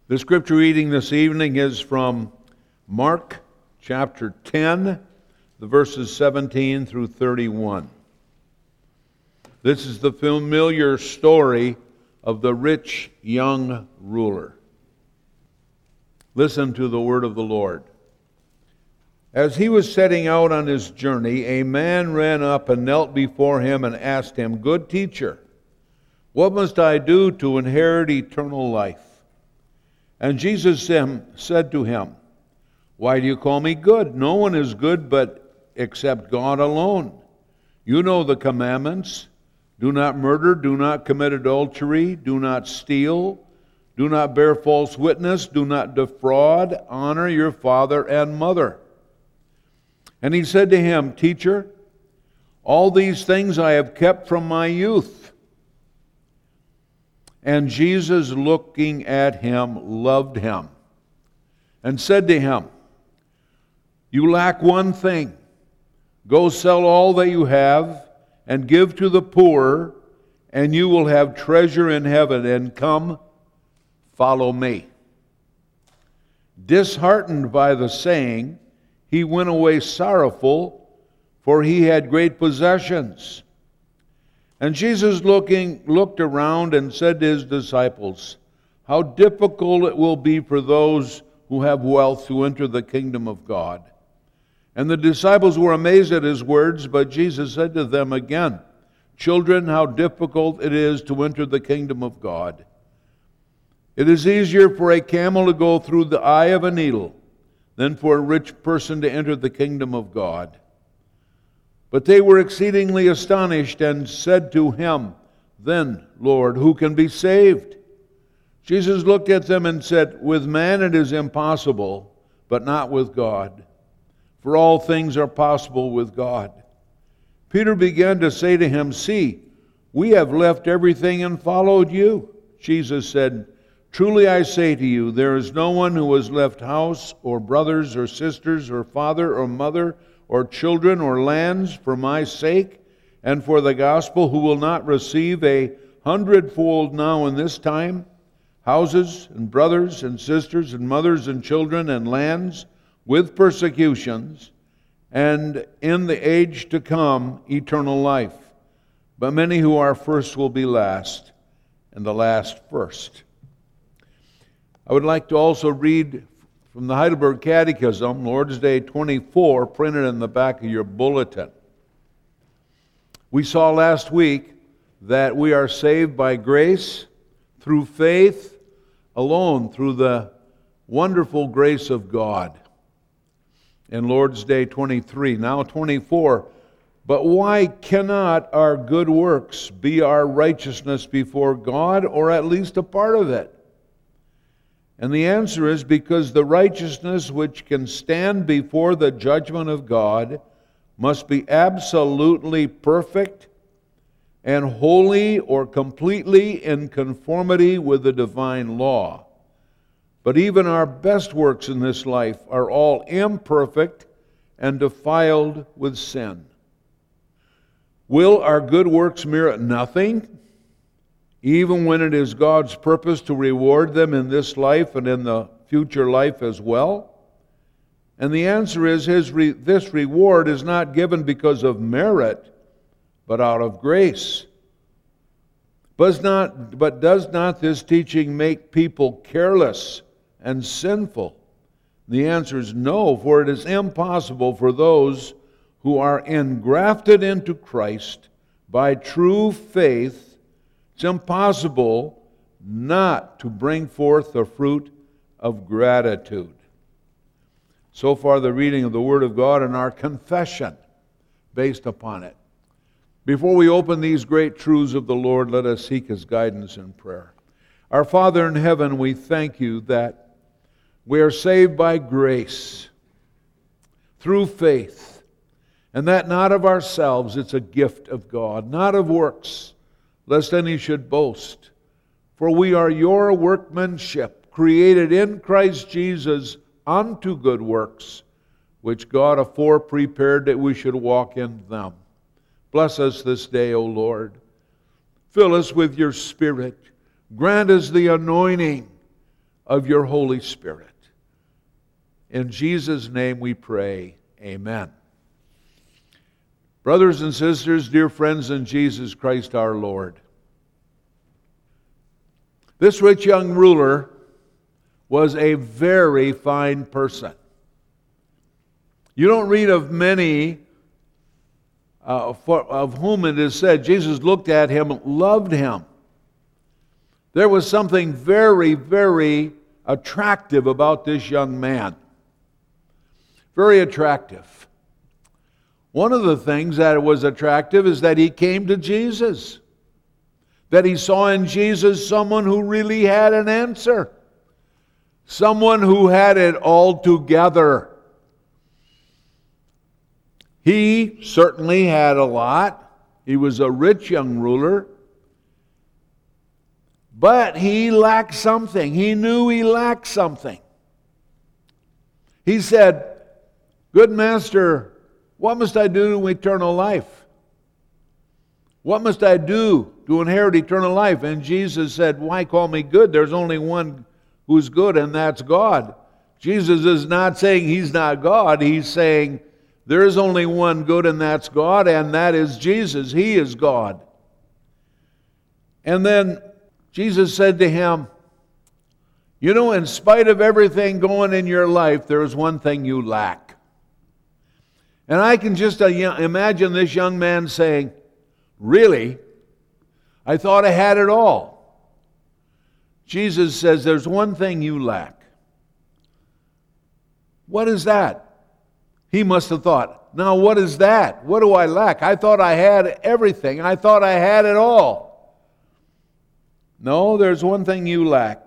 The scripture reading this evening is from Mark chapter 10, the verses 17 through 31. This is the familiar story of the rich young ruler. Listen to the word of the Lord. As he was setting out on his journey, a man ran up and knelt before him and asked him, "Good teacher, what must I do to inherit eternal life?" And Jesus said to him, "Why do you call me good? No one is good but except God alone. You know the commandments. Do not murder, do not commit adultery, do not steal, do not bear false witness, do not defraud, honor your father and mother." And he said to him, "Teacher, all these things I have kept from my youth." And Jesus, looking at him, loved him and said to him, "You lack one thing. Go sell all that you have and give to the poor, and you will have treasure in heaven. And come, follow me." Disheartened by the saying, he went away sorrowful, for he had great possessions. And Jesus, looked around and said to his disciples, "How difficult it will be for those who have wealth to enter the kingdom of God." And the disciples were amazed at his words, but Jesus said to them again, "Children, how difficult it is to enter the kingdom of God. It is easier for a camel to go through the eye of a needle than for a rich person to enter the kingdom of God." But they were exceedingly astonished and said to him, "Then, Lord, who can be saved?" Jesus looked at them and said, "With man it is impossible, but not with God. For all things are possible with God." Peter began to say to him, "See, we have left everything and followed you." Jesus said, "Truly I say to you, there is no one who has left house or brothers or sisters or father or mother or children or lands for my sake and for the gospel who will not receive 100-fold now in this time, houses and brothers and sisters and mothers and children and lands with persecutions, and in the age to come eternal life. But many who are first will be last, and the last first." I would like to also read from the Heidelberg Catechism, Lord's Day 24, printed in the back of your bulletin. We saw last week that we are saved by grace through faith alone, through the wonderful grace of God. In Lord's Day 23, now 24, "But why cannot our good works be our righteousness before God, or at least a part of it?" And the answer is because the righteousness which can stand before the judgment of God must be absolutely perfect and wholly or completely in conformity with the divine law. But even our best works in this life are all imperfect and defiled with sin. Will our good works merit nothing, even when it is God's purpose to reward them in this life and in the future life as well? And the answer is this reward is not given because of merit, but out of grace. But does not this teaching make people careless and sinful? The answer is no, for it is impossible for those who are engrafted into Christ by true faith. It's impossible not to bring forth the fruit of gratitude. So far, the reading of the Word of God and our confession based upon it. Before we open these great truths of the Lord, let us seek His guidance in prayer. Our Father in heaven, we thank you that we are saved by grace through faith, and that not of ourselves, it's a gift of God, not of works, lest any should boast. For we are your workmanship, created in Christ Jesus unto good works, which God afore prepared that we should walk in them. Bless us this day, O Lord. Fill us with your Spirit. Grant us the anointing of your Holy Spirit. In Jesus' name we pray, amen. Brothers and sisters, dear friends in Jesus Christ our Lord, this rich young ruler was a very fine person. You don't read of many of whom it is said, Jesus looked at him, loved him. There was something very, very attractive about this young man. Very attractive. One of the things that was attractive is that he came to Jesus. That he saw in Jesus someone who really had an answer. Someone who had it all together. He certainly had a lot. He was a rich young ruler. But he lacked something. He knew he lacked something. He said, "Good master, what must I do to eternal life? What must I do to inherit eternal life?" And Jesus said, "Why call me good? There's only one who's good, and that's God." Jesus is not saying he's not God. He's saying there is only one good, and that's God, and that is Jesus. He is God. And then Jesus said to him, "You know, in spite of everything going in your life, there is one thing you lack." And I can just imagine this young man saying, "Really? I thought I had it all." Jesus says, "There's one thing you lack." What is that? He must have thought, "Now what is that? What do I lack? I thought I had everything. I thought I had it all." No, there's one thing you lack.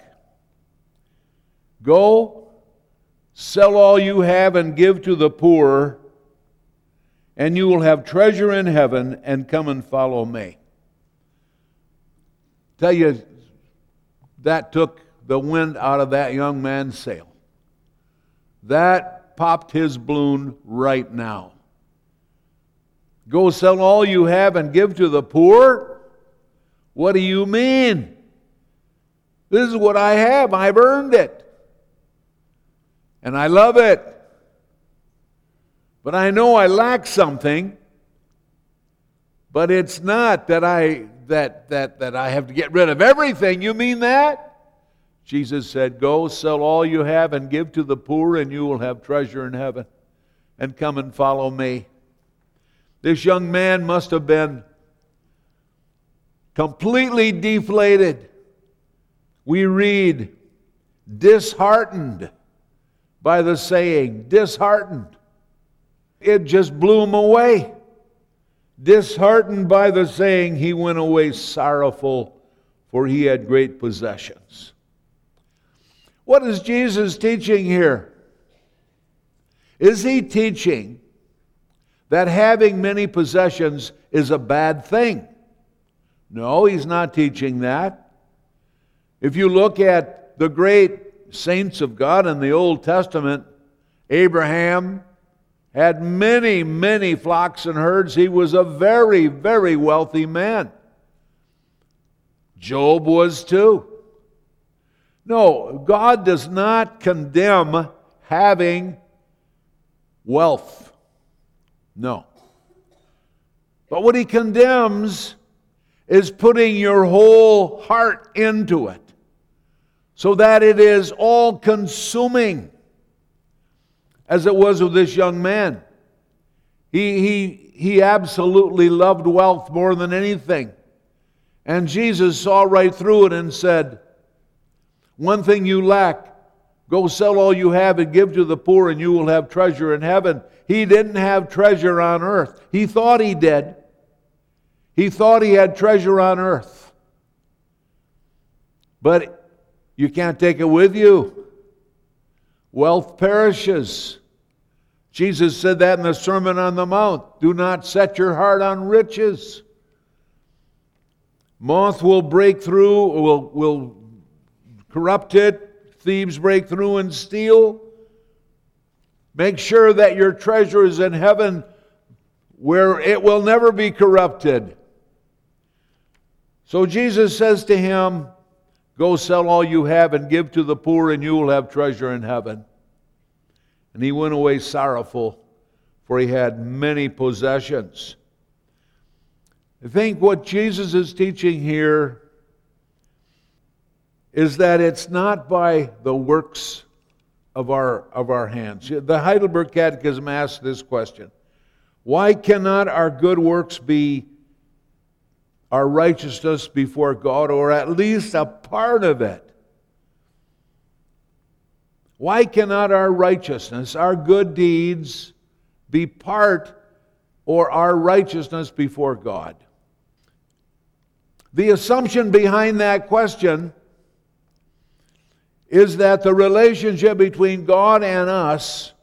Go, sell all you have and give to the poor, and you will have treasure in heaven, and come and follow me. Tell you, that took the wind out of that young man's sail. That popped his balloon right now. Go sell all you have and give to the poor? What do you mean? This is what I have. I've earned it. And I love it. But I know I lack something. But it's not that I have to get rid of everything. You mean that? Jesus said, "Go, sell all you have and give to the poor, and you will have treasure in heaven. And come and follow me." This young man must have been completely deflated. We read, disheartened by the saying, disheartened. It just blew him away. Disheartened by the saying, he went away sorrowful, for he had great possessions. What is Jesus teaching here? Is he teaching that having many possessions is a bad thing? No, he's not teaching that. If you look at the great saints of God in the Old Testament, Abraham had many, many flocks and herds. He was a very, very wealthy man. Job was too. No, God does not condemn having wealth. No. But what he condemns is putting your whole heart into it, so that it is all-consuming, as it was with this young man. He absolutely loved wealth more than anything. And Jesus saw right through it and said, "One thing you lack, go sell all you have and give to the poor, and you will have treasure in heaven." He didn't have treasure on earth. He thought he did. He thought he had treasure on earth. But you can't take it with you. Wealth perishes. Jesus said that in the Sermon on the Mount. Do not set your heart on riches. Moth will break through, will corrupt it. Thieves break through and steal. Make sure that your treasure is in heaven, where it will never be corrupted. So Jesus says to him, Go sell all you have and give to the poor, and you will have treasure in heaven. And he went away sorrowful, for he had many possessions. I think what Jesus is teaching here is that it's not by the works of our hands. The Heidelberg Catechism asks this question: why cannot our good works be our righteousness before God, or at least a part of it? Why cannot our righteousness, our good deeds, be part or our righteousness before God? The assumption behind that question is that the relationship between God and us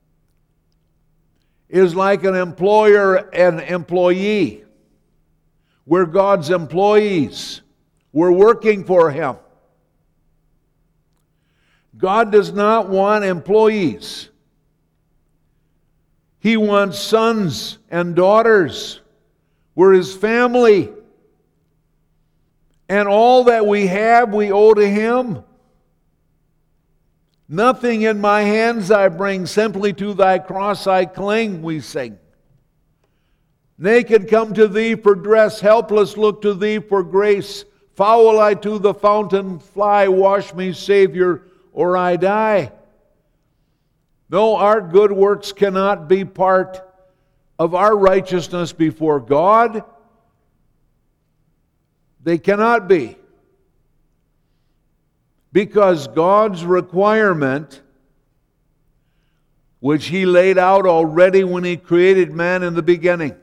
is like an employer and employee. We're God's employees. We're working for Him. God does not want employees. He wants sons and daughters. We're His family. And all that we have, we owe to Him. Nothing in my hands I bring, simply to thy cross I cling, we sing. Naked come to thee for dress, helpless look to thee for grace. Foul I to the fountain fly, wash me, Savior, or I die. No, our good works cannot be part of our righteousness before God. They cannot be. Because God's requirement, which He laid out already when He created man in the beginning,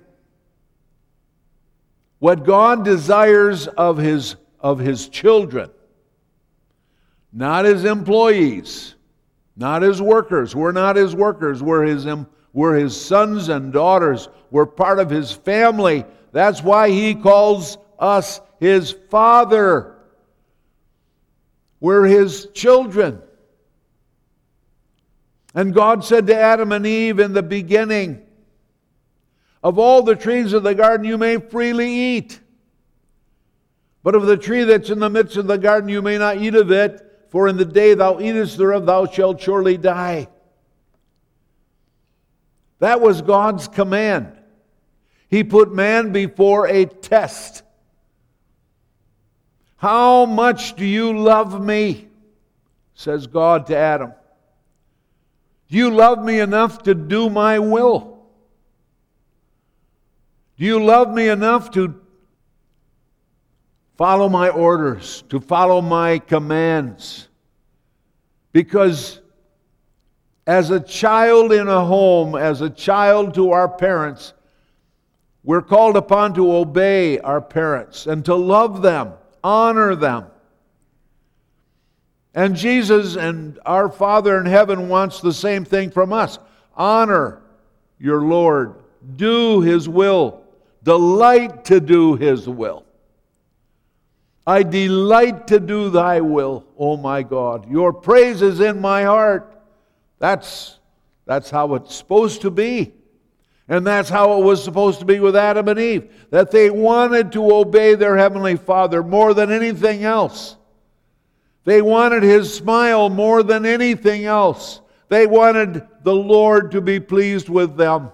what God desires of His children, not His employees, not His workers. We're not His workers. We're His sons and daughters. We're part of His family. That's why He calls us His Father. We're His children. And God said to Adam and Eve in the beginning, of all the trees of the garden you may freely eat, but of the tree that's in the midst of the garden you may not eat of it, for in the day thou eatest thereof thou shalt surely die. That was God's command. He put man before a test. How much do you love me? Says God to Adam. Do you love me enough to do my will? Do you love me enough to follow my orders, to follow my commands? Because as a child in a home, as a child to our parents, we're called upon to obey our parents and to love them, honor them. And Jesus and our Father in heaven wants the same thing from us. Honor your Lord. Do His will. Delight to do His will. I delight to do thy will, O my God. Your praise is in my heart. That's how it's supposed to be. And that's how it was supposed to be with Adam and Eve. That they wanted to obey their Heavenly Father more than anything else. They wanted His smile more than anything else. They wanted the Lord to be pleased with them.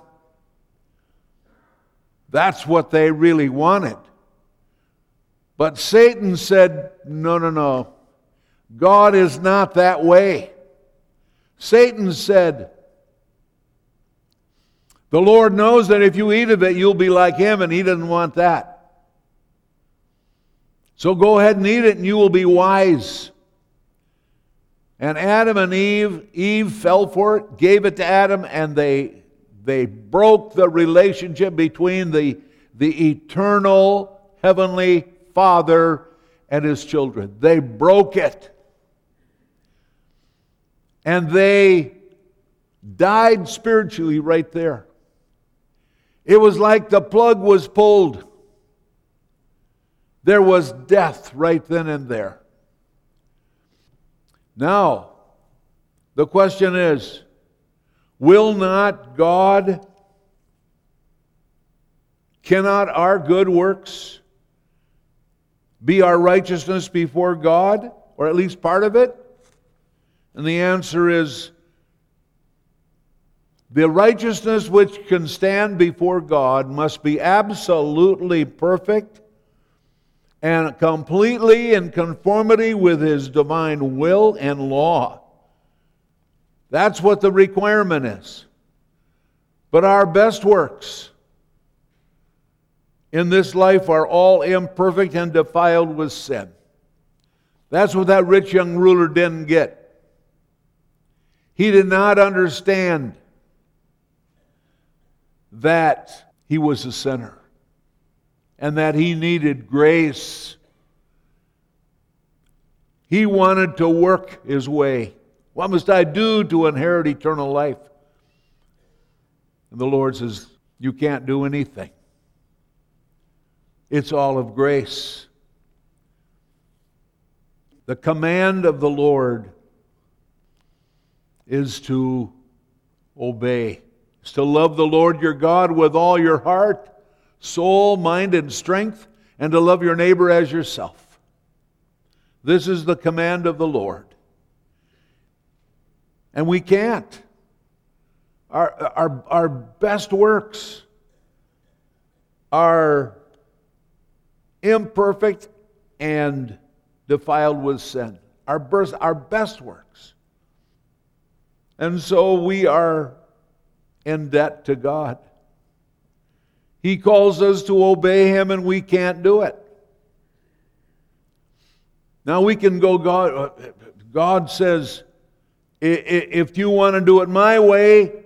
That's what they really wanted. But Satan said, no. God is not that way. Satan said, the Lord knows that if you eat of it, you'll be like Him, and He doesn't want that. So go ahead and eat it, and you will be wise. And Adam and Eve fell for it, gave it to Adam, and they broke the relationship between the eternal heavenly Father and His children. They broke it. And they died spiritually right there. It was like the plug was pulled. There was death right then and there. Now, the question is, will not God, cannot our good works be our righteousness before God, or at least part of it? And the answer is, the righteousness which can stand before God must be absolutely perfect and completely in conformity with His divine will and law. That's what the requirement is. But our best works in this life are all imperfect and defiled with sin. That's what that rich young ruler didn't get. He did not understand that he was a sinner and that he needed grace. He wanted to work his way. What must I do to inherit eternal life? And the Lord says, you can't do anything. It's all of grace. The command of the Lord is to obey. It's to love the Lord your God with all your heart, soul, mind, and strength, and to love your neighbor as yourself. This is the command of the Lord. And we can't. Our best works are imperfect and defiled with sin. Our best works. And so we are in debt to God. He calls us to obey Him and we can't do it. Now we can go, God says, if you want to do it my way,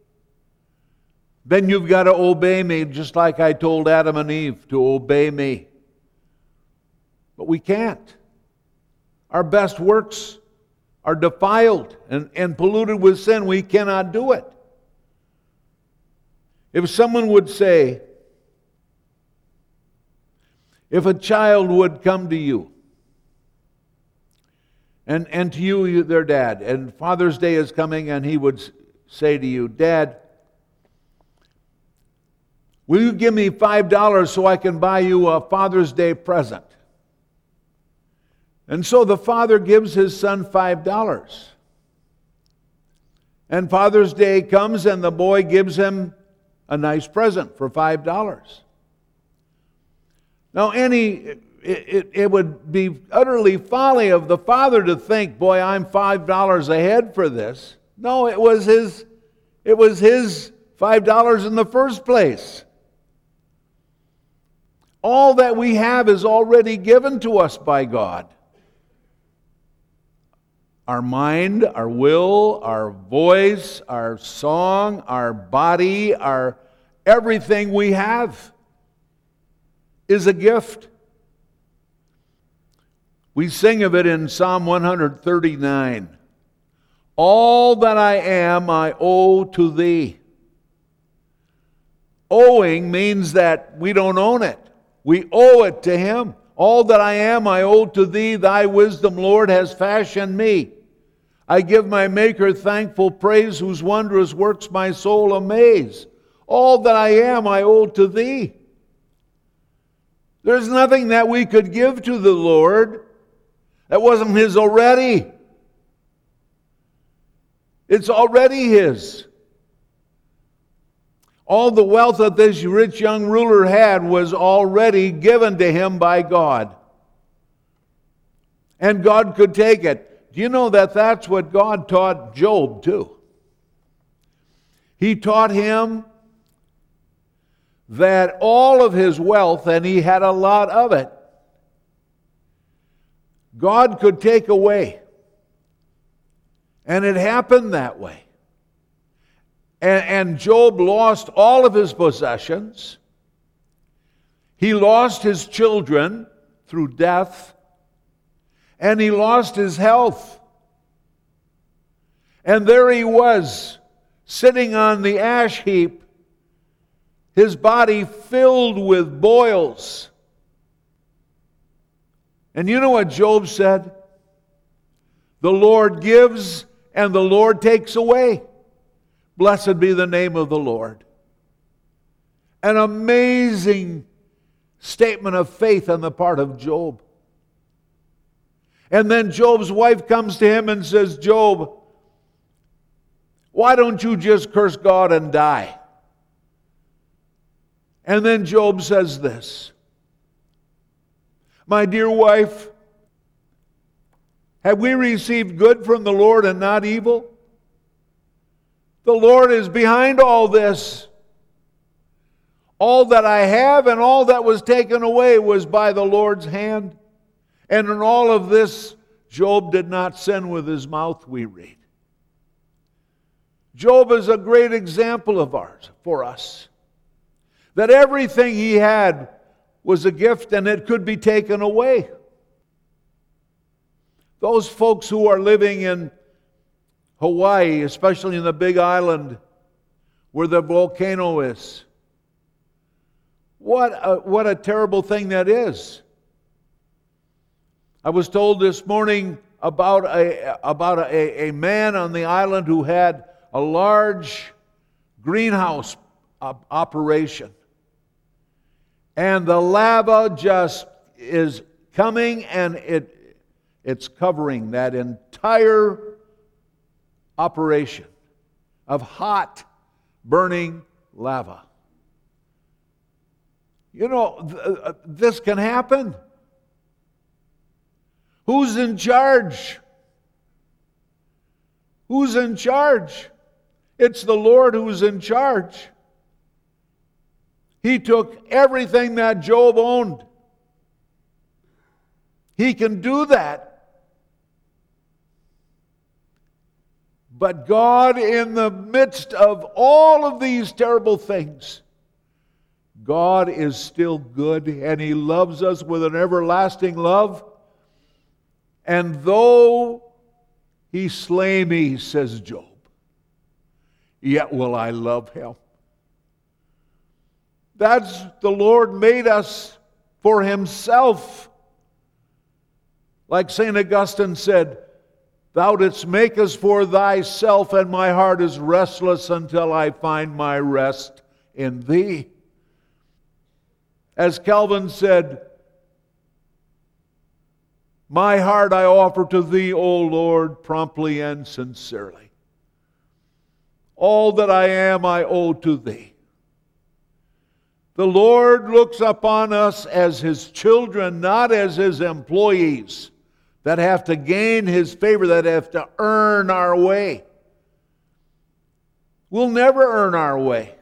then you've got to obey me, just like I told Adam and Eve to obey me. But we can't. Our best works are defiled and polluted with sin. We cannot do it. If someone would say, if a child would come to you, and to you, their dad, and Father's Day is coming, and he would say to you, Dad, will you give me $5 so I can buy you a Father's Day present? And so the father gives his son $5. And Father's Day comes and the boy gives him a nice present for $5. Now it would be utterly folly of the father to think, boy, I'm $5 ahead for this. No, it was his $5 in the first place. All that we have is already given to us by God. Our mind, our will, our voice, our song, our body, our everything we have is a gift. We sing of it in Psalm 139. All that I am, I owe to Thee. Owing means that we don't own it. We owe it to Him. All that I am, I owe to Thee. Thy wisdom, Lord, has fashioned me. I give my Maker thankful praise, whose wondrous works my soul amaze. All that I am, I owe to Thee. There's nothing that we could give to the Lord that wasn't His already. It's already His. All the wealth that this rich young ruler had was already given to him by God. And God could take it. Do you know that that's what God taught Job too? He taught him that all of his wealth, and he had a lot of it, God could take away. And it happened that way. And Job lost all of his possessions. He lost his children through death. And he lost his health. And there he was, sitting on the ash heap, his body filled with boils. And you know what Job said? The Lord gives and the Lord takes away. Blessed be the name of the Lord. An amazing statement of faith on the part of Job. And then Job's wife comes to him and says, Job, why don't you just curse God and die? And then Job says this, my dear wife, have we received good from the Lord and not evil? The Lord is behind all this. All that I have and all that was taken away was by the Lord's hand. And in all of this, Job did not sin with his mouth, we read. Job is a great example of ours, for us. That everything he had was a gift and it could be taken away. Those folks who are living in Hawaii, especially in the Big Island where the volcano is, what a terrible thing that is. I was told this morning about a man on the island who had a large greenhouse operation. And the lava just is coming and it's covering that entire operation of hot, burning lava. You know, this can happen. Who's in charge? Who's in charge? It's the Lord who's in charge. He took everything that Job owned. He can do that. But God, in the midst of all of these terrible things, God is still good, and He loves us with an everlasting love. And though He slay me, says Job, yet will I love Him. That's the Lord made us for Himself. Like St. Augustine said, Thou didst make us for Thyself, and my heart is restless until I find my rest in Thee. As Calvin said, my heart I offer to Thee, O Lord, promptly and sincerely. All that I am I owe to Thee. The Lord looks upon us as His children, not as His employees that have to gain His favor, that have to earn our way. We'll never earn our way.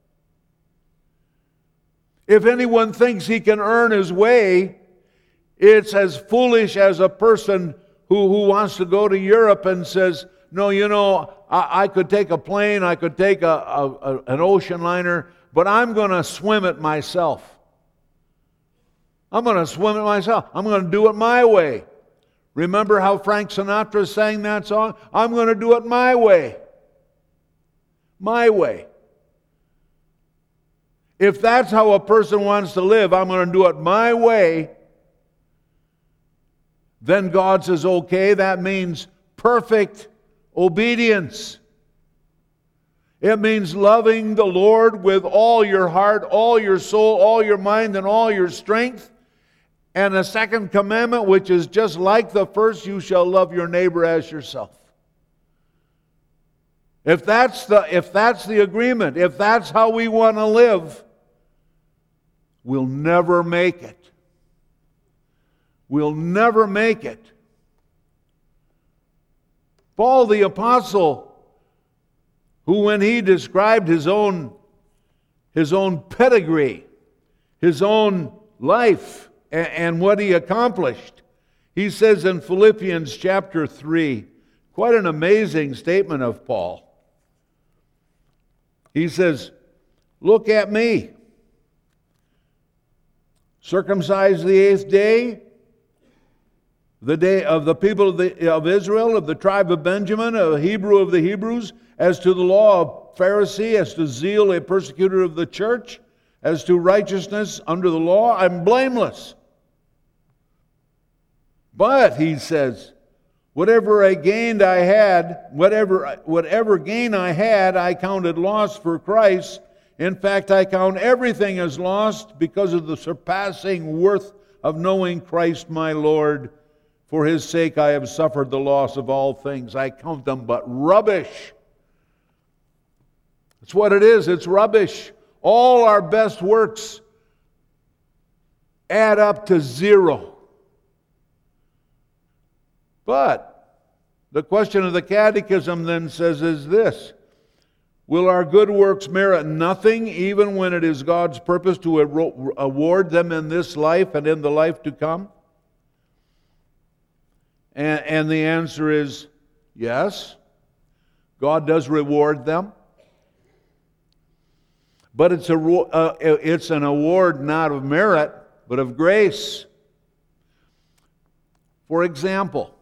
If anyone thinks he can earn his way, it's as foolish as a person who wants to go to Europe and says, no, you know, I could take a plane, I could take an ocean liner, but I'm going to swim it myself. I'm going to swim it myself. I'm going to do it my way. Remember how Frank Sinatra sang that song? I'm going to do it my way. My way. If that's how a person wants to live, I'm going to do it my way, then God says, okay, that means perfect obedience. It means loving the Lord with all your heart, all your soul, all your mind, and all your strength. And a second commandment, which is just like the first, you shall love your neighbor as yourself. If that's the agreement, if that's how we want to live, we'll never make it. We'll never make it. Paul the Apostle, who when he described his own pedigree, his own life, and what he accomplished, he says in Philippians chapter 3, quite an amazing statement of Paul. He says, look at me. Circumcised the 8th day, the day of the people of Israel, of the tribe of Benjamin, a Hebrew of the Hebrews, as to the law, a Pharisee, as to zeal, a persecutor of the church, as to righteousness under the law, I'm blameless. But, he says, whatever gain I had, I counted loss for Christ. In fact, I count everything as lost because of the surpassing worth of knowing Christ my Lord. For his sake I have suffered the loss of all things. I count them but rubbish. That's what it is. It's rubbish. All our best works add up to zero. But the question of the Catechism then says is this: will our good works merit nothing, even when it is God's purpose to award them in this life and in the life to come? And the answer is yes. God does reward them. But it's an award not of merit, but of grace. For example,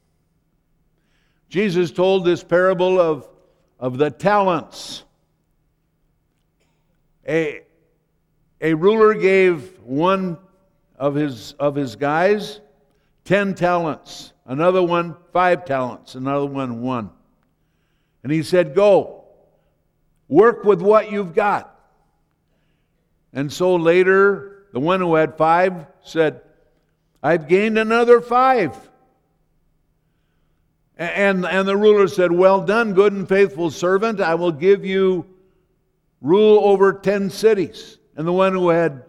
Jesus told this parable of the talents. A ruler gave one of his guys 10 talents, another one 5 talents, another one 1. And he said, "Go, work with what you've got." And so later, the one who had 5 said, "I've gained another 5. And the ruler said, "Well done, good and faithful servant. I will give you rule over 10 cities." And the one who had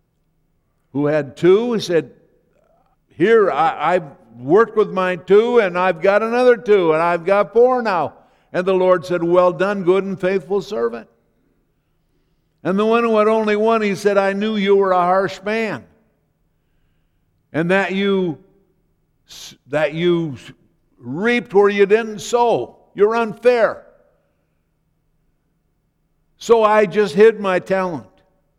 2, he said, "Here, I've worked with my 2, and I've got another 2, and I've got 4 now." And the Lord said, "Well done, good and faithful servant." And the one who had only 1, he said, "I knew you were a harsh man, and that you reaped where you didn't sow. You're unfair. So I just hid my talent."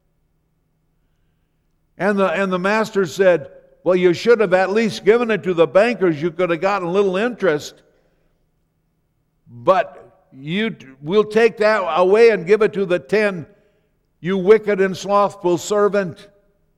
And the master said, "Well, you should have at least given it to the bankers. You could have gotten a little interest. But we'll take that away and give it to the 10, you wicked and slothful servant."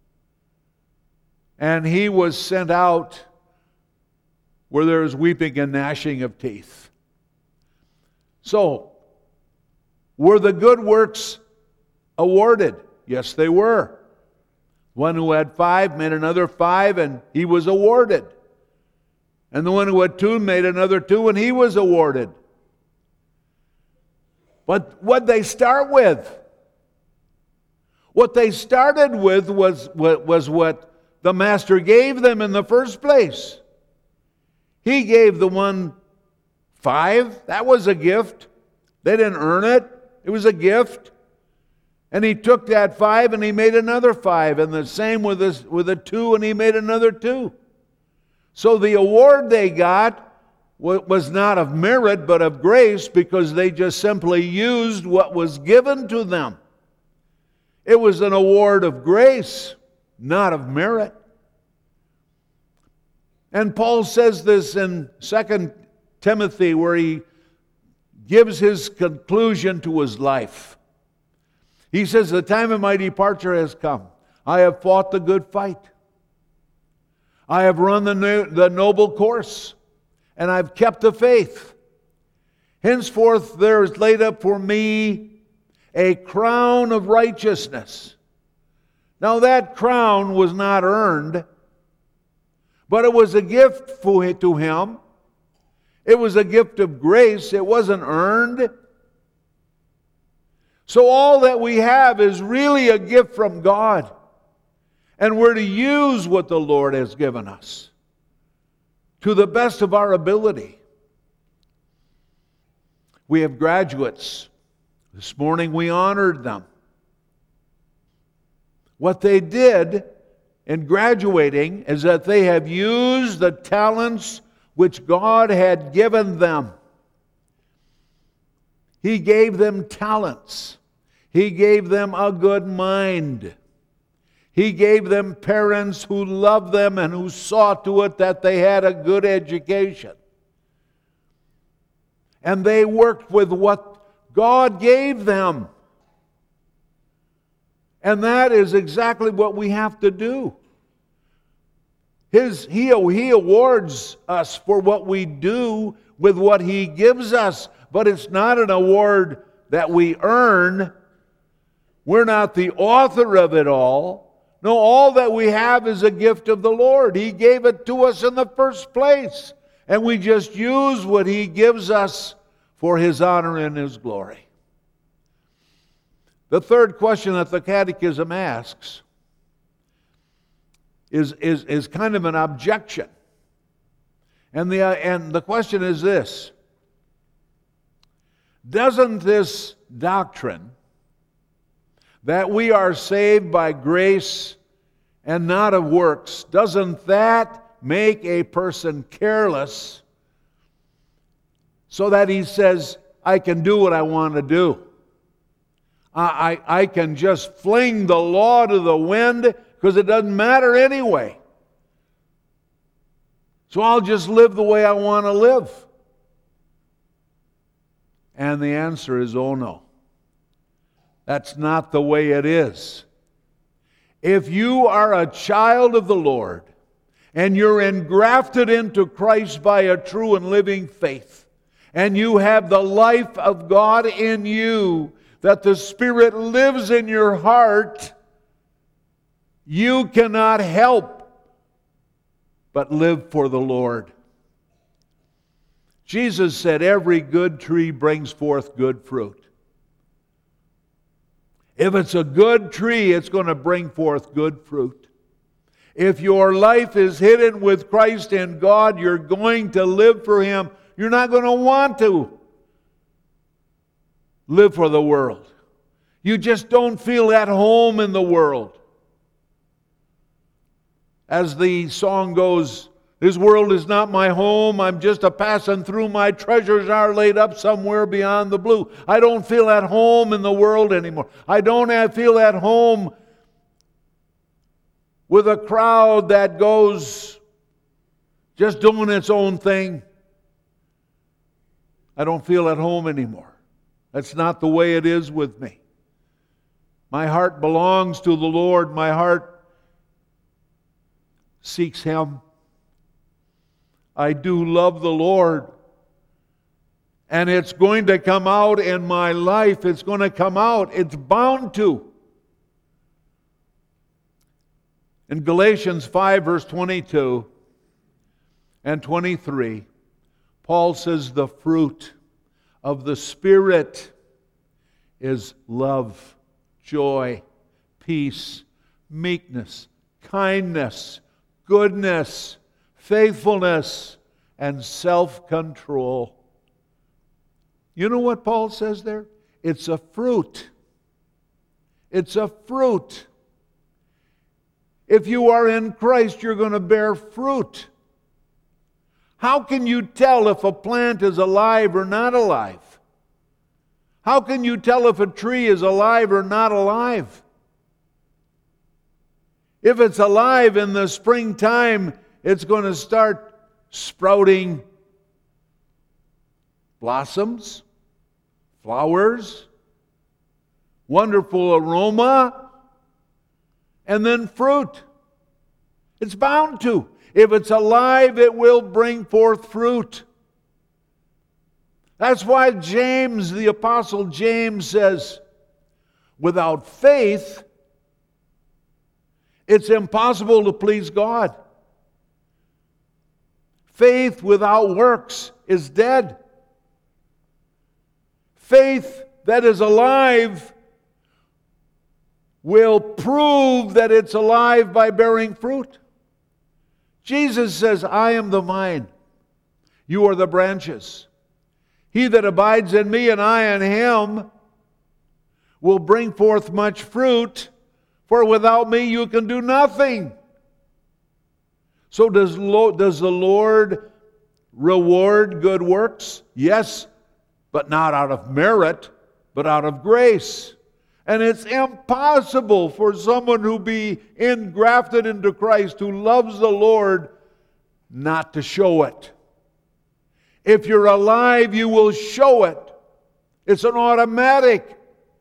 And he was sent out where there was weeping and gnashing of teeth. So, were the good works awarded? Yes, they were. One who had 5 made another 5, and he was awarded. And the one who had 2 made another 2, and he was awarded. But what they start with? What they started with was what the master gave them in the first place. He gave the one 5. That was a gift. They didn't earn it. It was a gift. And he took that 5 and he made another 5. And the same with a 2, and he made another 2. So the award they got was not of merit but of grace, because they just simply used what was given to them. It was an award of grace, not of merit. And Paul says this in 2 Timothy, where he gives his conclusion to his life. He says, "The time of my departure has come. I have fought the good fight. I have run the noble course, and I've kept the faith. Henceforth there is laid up for me a crown of righteousness." Now that crown was not earned, but it was a gift to him. It was a gift of grace. It wasn't earned. So all that we have is really a gift from God. And we're to use what the Lord has given us to the best of our ability. We have graduates. This morning we honored them. What they did in graduating is that they have used the talents which God had given them. He gave them talents. He gave them a good mind. He gave them parents who loved them and who saw to it that they had a good education. And they worked with what God gave them. And that is exactly what we have to do. He awards us for what we do with what He gives us. But it's not an award that we earn. We're not the author of it all. No, all that we have is a gift of the Lord. He gave it to us in the first place. And we just use what He gives us for His honor and His glory. The third question that the Catechism asks is kind of an objection. And the question is this: doesn't this doctrine that we are saved by grace and not of works, doesn't that make a person careless so that he says, I can do what I want to do? I can just fling the law to the wind because it doesn't matter anyway. So I'll just live the way I want to live. And the answer is, oh no. That's not the way it is. If you are a child of the Lord and you're engrafted into Christ by a true and living faith, and you have the life of God in you, that the Spirit lives in your heart, you cannot help but live for the Lord. Jesus said, every good tree brings forth good fruit. If it's a good tree, it's going to bring forth good fruit. If your life is hidden with Christ in God, you're going to live for Him. You're not going to want to live for the world. You just don't feel at home in the world. As the song goes, this world is not my home. I'm just a passing through. My treasures are laid up somewhere beyond the blue. I don't feel at home in the world anymore. I don't feel at home with a crowd that goes just doing its own thing. I don't feel at home anymore. That's not the way it is with me. My heart belongs to the Lord. My heart seeks Him. I do love the Lord. And it's going to come out in my life. It's going to come out. It's bound to. In Galatians 5, verse 22 and 23, Paul says the fruit of the Spirit is love, joy, peace, meekness, kindness, goodness, faithfulness, and self-control. You know what Paul says there? It's a fruit. It's a fruit. If you are in Christ, you're going to bear fruit. How can you tell if a plant is alive or not alive? How can you tell if a tree is alive or not alive? If it's alive in the springtime, it's going to start sprouting blossoms, flowers, wonderful aroma, and then fruit. It's bound to. If it's alive, it will bring forth fruit. That's why James, the Apostle James, says, without faith, it's impossible to please God. Faith without works is dead. Faith that is alive will prove that it's alive by bearing fruit. Jesus says, I am the vine, you are the branches. He that abides in me and I in him will bring forth much fruit, for without me you can do nothing. So does the Lord reward good works? Yes, but not out of merit, but out of grace. And it's impossible for someone who be engrafted into Christ, who loves the Lord, not to show it. If you're alive, you will show it. It's an automatic.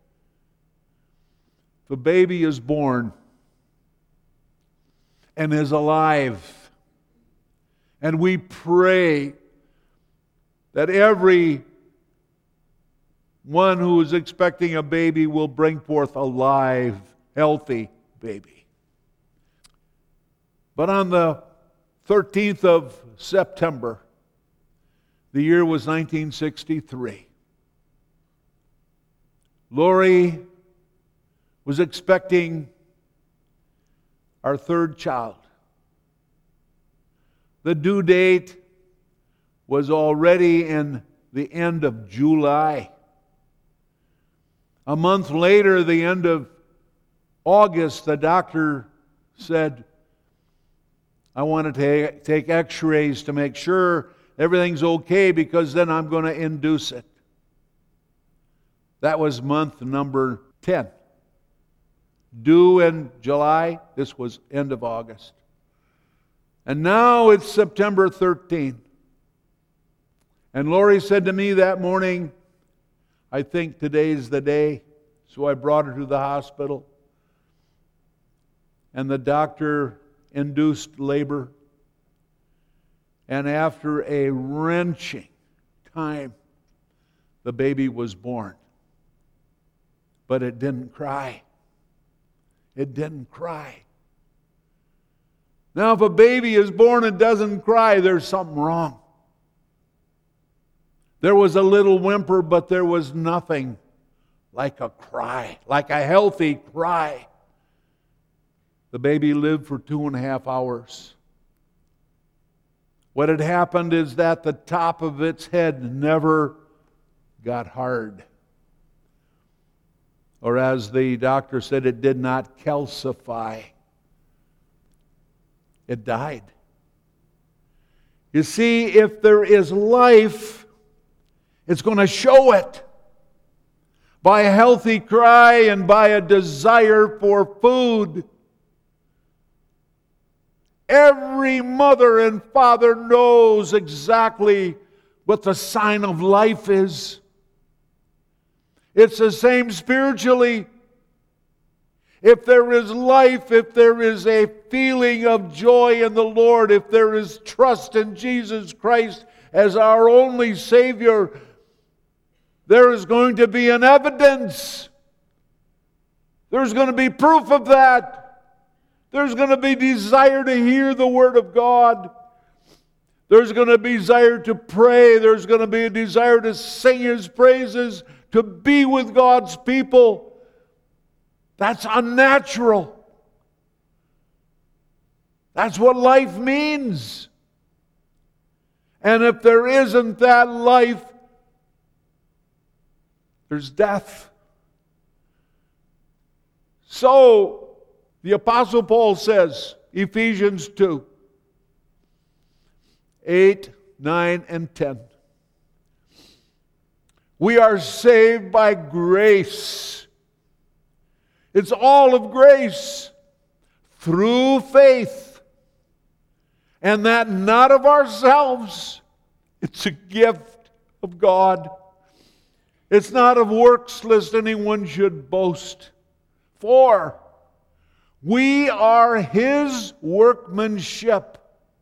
The baby is born and is alive. And we pray that every one who is expecting a baby will bring forth a live, healthy baby. But on the 13th of September, the year was 1963, Lori was expecting our third child. The due date was already in the end of July. A month later, the end of August, the doctor said, I want to take x-rays to make sure everything's okay, because then I'm going to induce it. That was month number 10. Due in July, this was end of August. And now it's September 13. And Lori said to me that morning, I think today's the day. So I brought her to the hospital. And the doctor induced labor. And after a wrenching time, the baby was born. But it didn't cry. It didn't cry. Now, if a baby is born and doesn't cry, there's something wrong. There was a little whimper, but there was nothing like a cry, like a healthy cry. The baby lived for 2.5 hours. What had happened is that the top of its head never got hard. Or as the doctor said, it did not calcify. It died. You see, if there is life, it's going to show it by a healthy cry and by a desire for food. Every mother and father knows exactly what the sign of life is. It's the same spiritually. If there is life, if there is a feeling of joy in the Lord, if there is trust in Jesus Christ as our only Savior, there is going to be an evidence. There's going to be proof of that. There's going to be desire to hear the Word of God. There's going to be desire to pray. There's going to be a desire to sing His praises, to be with God's people. That's unnatural. That's what life means. And if there isn't that life, there's death. So, the Apostle Paul says, Ephesians 2, 8, 9, and 10. We are saved by grace. It's all of grace through faith. And that not of ourselves. It's a gift of God. It's not of works, lest anyone should boast. For we are His workmanship,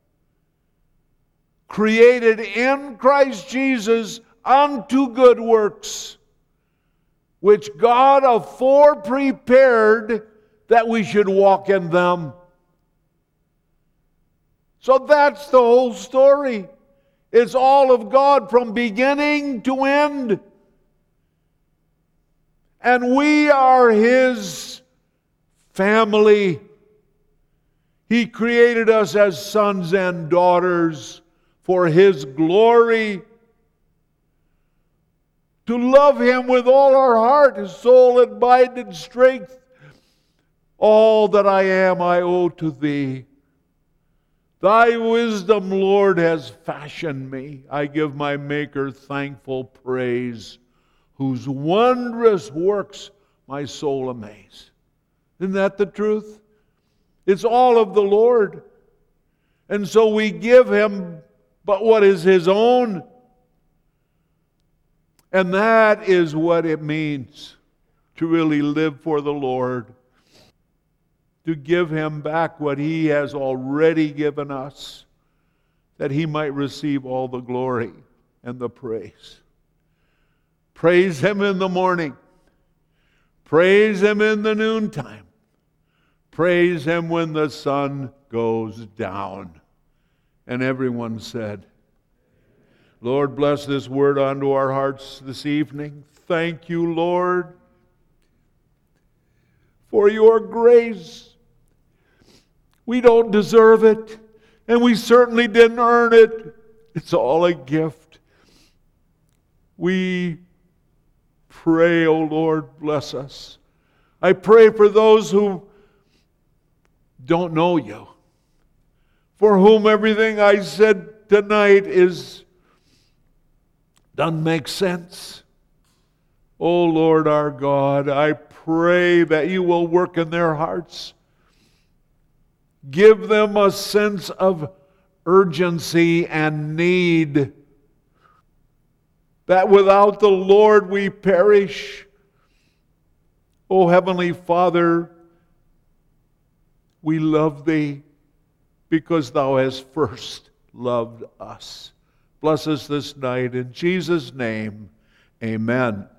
created in Christ Jesus unto good works, which God afore prepared that we should walk in them. So that's the whole story. It's all of God from beginning to end. And we are His family. He created us as sons and daughters for His glory. To love Him with all our heart, soul, and mind, and strength. All that I am, I owe to Thee. Thy wisdom, Lord, has fashioned me. I give my Maker thankful praise, whose wondrous works my soul amaze. Isn't that the truth? It's all of the Lord. And so we give Him but what is His own. And that is what it means to really live for the Lord. To give Him back what He has already given us, that He might receive all the glory and the praise. Praise Him in the morning. Praise Him in the noontime. Praise Him when the sun goes down. And everyone said, Lord, bless this word onto our hearts this evening. Thank you, Lord, for your grace. We don't deserve it, and we certainly didn't earn it. It's all a gift. We pray, O Lord, bless us. I pray for those who don't know you, for whom everything I said tonight doesn't make sense. Oh Lord our God, I pray that you will work in their hearts. Give them a sense of urgency and need, that without the Lord we perish. Oh Heavenly Father, we love Thee because Thou hast first loved us. Bless us this night in Jesus' name. Amen.